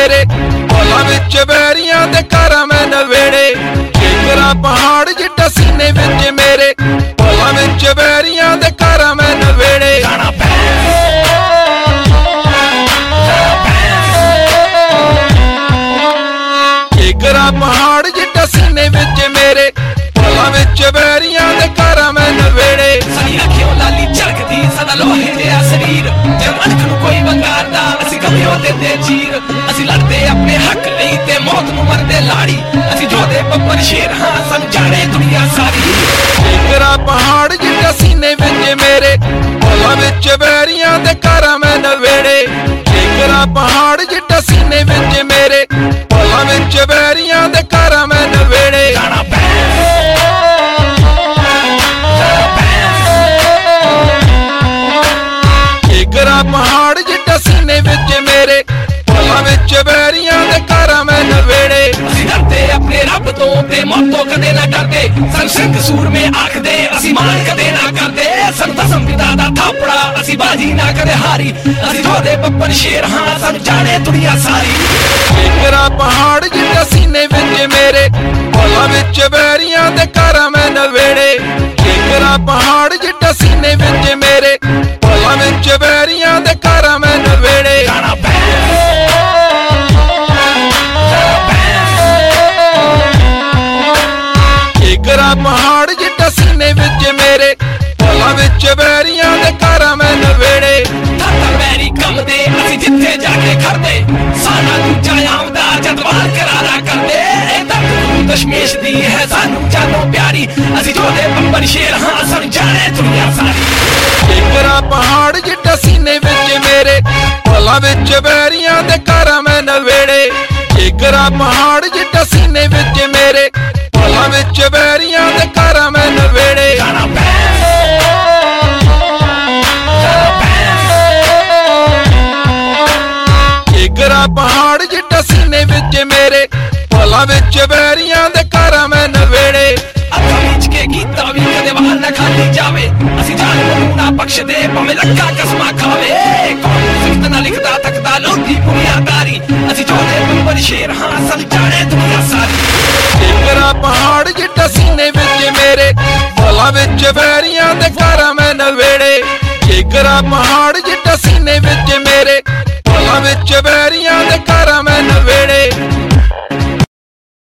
मेरे पौलां विच बैरियां दे घरां मैं नवेड़े केकरा पहाड़ जिड्डा सीने विच मेरे पौलां विच बैरियां दे घरां मैं नवेड़े केकरा पहाड़ जिड्डा सीने विच मेरे पौलां विच बैरियां दे घरां मैं नवेड़े साडी अखियों लाली झलकदी सदा लोहे दे शरीर ते मनख नूं कोई वंगारदा असीं गमियों दे चीर असीं लड़दे अपने हक लई ते मौत नूं मरदे लाड़ी असीं जोधे बब्बर शेर हां सानूं जाणे दुनिया सारी केकरा पहाड़ जिड्डा सीने विच मेरे पौलां विच बैरियां दे घरां मैं नवेड़े केकरा पहाड़ जिड्डा सीने विच मेरे पौलां विच बैरियां दे घरां मैं नवेड़े केकरा पहाड़ जिड्डा सीने विच मेरे पौलां विच बैरियां दे घरां मैं नवेड़े असीं डरदे अपने रब तो ते मौत तो कदे ना डरदे सन सिंह सूर में आखदे असीं मान कदे ना करदे सन दसम पिता दा थापड़ा असीं बाजी ना कदे हारी असीं जोधे बब्बर शेर हां सानूं जाणे दुनिया सारी केकरा पहाड़ जिड्डा सीने विच मेरे पौलां विच बैरियां दे घरां मैं नवेड़े केकरा पहाड़ जिड्डा सीने विच मेरे पौलां विच बैरियां दे घरां मैं नवेड़े केकरा पहाड़ जिड्डा सीने विच मेरे पौलां विच बैरियां दे घरां मैं नवेड़े बैरी कमदे असीं जिथे जाके खड़दे साडा दूजा आमदा जदवार करारा करदे दशमेश दी है सानू जानो प्यारी असीं जोधे बब्बर शेर हां सानू जाने दुनिया सारी केकरा पहाड़ जिड्डा सीने विच मेरे पौलां विच बैरियां दे घरां मैं नवेड़े केकरा पहाड़ जिड्डा सीने विच मेरे पौलां विच बैरियां दे घरां मैं नवेड़े केकरा पहाड़ जिड्डा सीने विच मेरे पौलां विच बैरियां दे घरां मैं नवेड़े अखां विच के गीता भी कदे वाल ना खाली जावे असीं जालिम नूं ना बख्शदे भावें लक्खां कसमां खावे कौन सिफत ना लिखदा तकदा लोधी दुनियादारी असीं जोधे बब्बर शेर हां सानूं जाणे दुनिया सारी केकरा पहाड़ जिड्डा सीने विच मेरे पौलां विच बैरियां दे घरां मैं नवेड़े केकरा पहाड़ जिड्डा सीने विच मेरे पौलां विच बैरियां दे